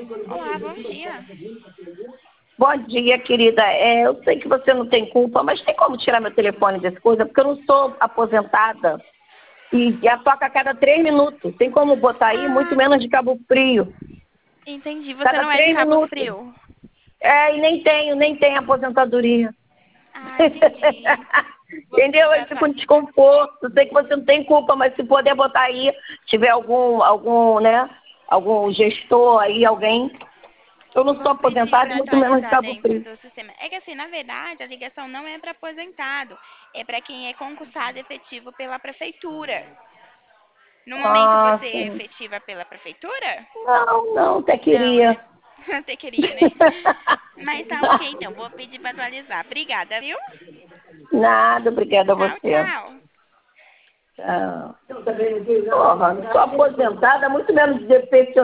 Olá, bom dia. Bom dia, querida. Eu sei que você não tem culpa, mas tem como tirar meu telefone dessa coisa? Porque eu não sou aposentada e a toca a cada 3 minutos. Tem como botar aí? Muito Ah, menos de Cabo Frio. entendi. Você Cada não é de 3 Cabo minutos. Frio. E nem tenho aposentadoria. Ah, entendi. Vou pedir Entendeu? para Eu fico com atualizar. desconforto. Sei que você não tem culpa, mas se puder botar aí, tiver algum gestor aí, alguém. Eu não sou Vou pedir aposentada e para muito menos de atualizar Cabo dentro Frio. do sistema. É que assim, na verdade, a ligação não é para aposentado, é para quem é concursado efetivo pela prefeitura. No momento Ah, você é sim. efetiva pela prefeitura? Não, até Não, queria. né? Você queria, né? Mas tá ok, então. Vou pedir para atualizar. Obrigada, viu? Nada, obrigada a Tchau, você. tchau. Tchau. Porra, não sou aposentada, muito menos de